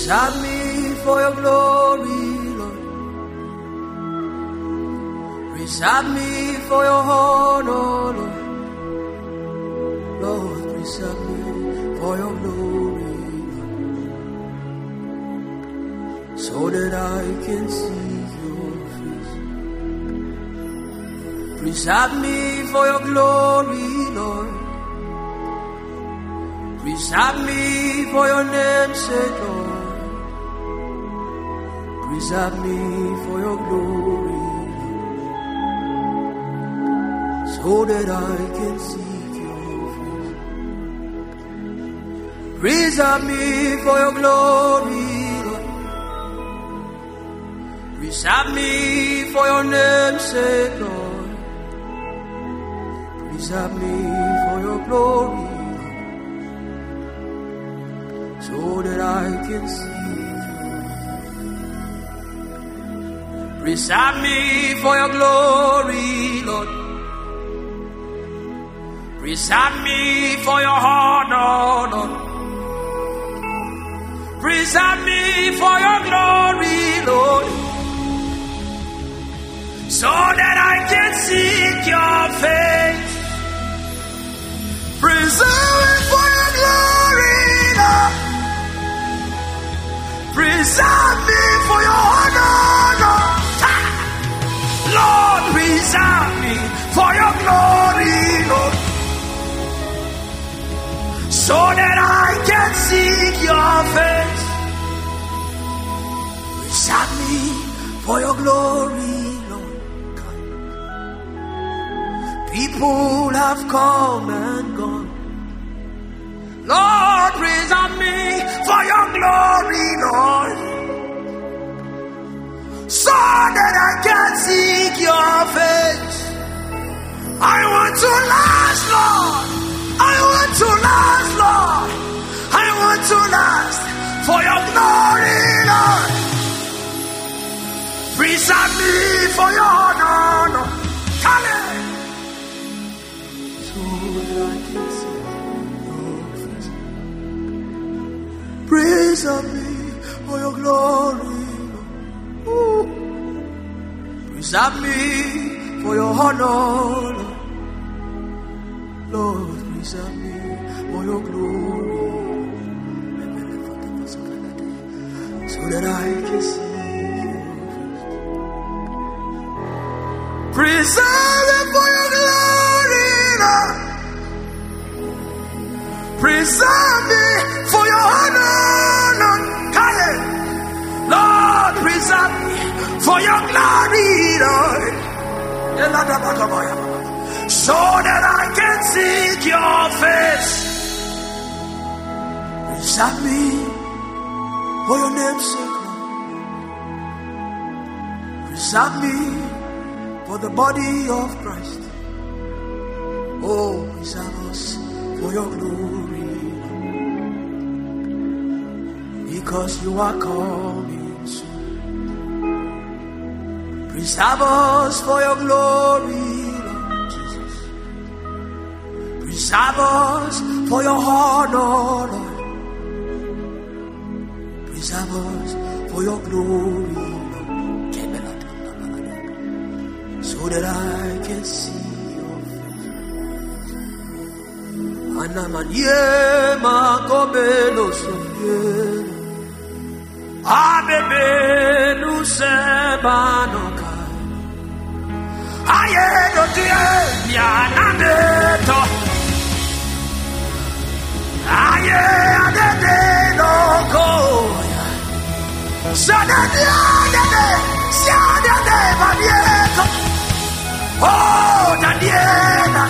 Preserve me for your glory, Lord. Preserve me for your honor, Lord. Lord, preserve me for your glory, Lord, so that I can see your face. Preserve me for your glory, Lord. Preserve me for your name's sake, Lord. Preserve me for your glory, Lord, so that I can seek your face. Preserve me for your glory, Lord. Preserve me for your name's sake, Lord. Preserve me for your glory, so that I can see you. Preserve me for your glory, Lord. Preserve me for your honor, Lord. Preserve me for your glory, Lord, so that I can seek your face. Preserve me for your glory, Lord. Preserve me for your honor, Lord. Lord, preserve me for your glory, Lord, so that I can seek your face. Preserve me for your glory, Lord. People have come and gone. Lord, preserve me for your glory, Lord, so that I can seek your face. I want to last, Lord. I want to last, Lord. I want to last for your glory, Lord. Preserve me for your honor, Lord. So that I can see your face. Preserve me for your glory, Lord. Preserve me for your honor, Lord. Lord, preserve me for your glory, so that I can see your face. Preserve me for your glory, Lord. Preserve me for your honor, Lord. Lord, preserve me for your glory, Lord, so that I can seek your face. Preserve me for your name's sake, Lord. Preserve me for the body of Christ. Oh, preserve us for your glory, because you are coming soon. Preserve us for your glory, Lord Jesus. Preserve us for your honor, Lord. Preserve us for your glory, Lord, so that I can see your face. Anamanye makobelo sofye, abebelu sebanoka, ayedo tie yanameto, aye adede loko. Oh, Daniela,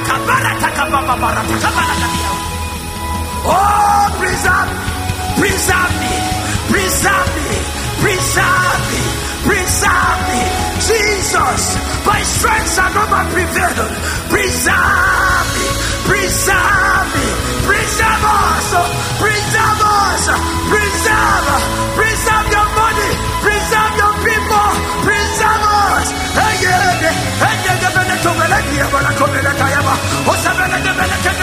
oh, preserve me, preserve me, preserve me, preserve me, preserve me. Jesus, my strengths are not my prevailed. Preserve me, preserve me, preserve us, preserve us, preserve your body, preserve your people, preserve us.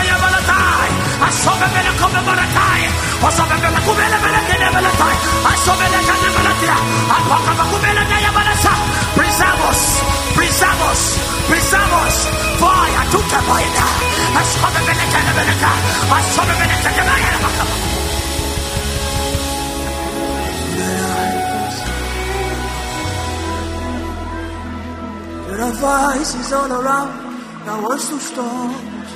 I saw There are voices all around that wants to stop.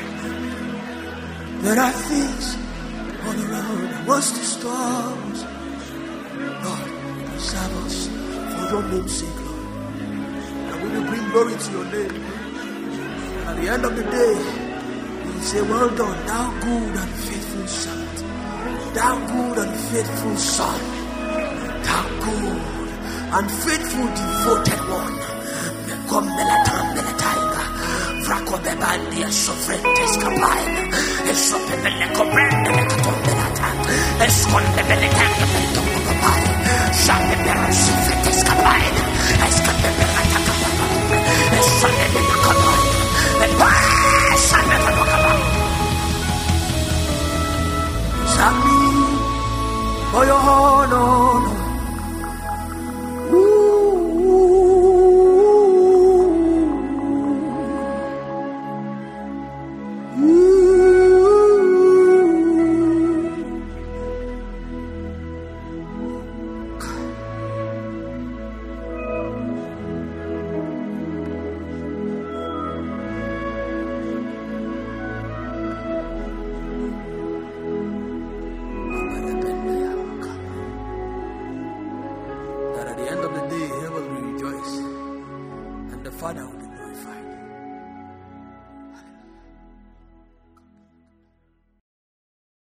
There are things all around that wants to stop. Lord, preserve us for your name's sake, Lord. And we will bring glory to your name. And at the end of the day, we will say, well done, thou good and faithful servant. Thou good and faithful son. Thou good and faithful devoted one. Fraco Bebandia Sofrentes Capaina, e Sopebele Cobranda le Catombelata, e Sconde Belecanda del Tongo Capaina, Sabe per Sofrentes Capaina, e Scape per la Tacapapa, e Sale de la Capaina, e poi Sale per la Capaina. Sami, for your honor. At the end of the day, he will rejoice, and the Father will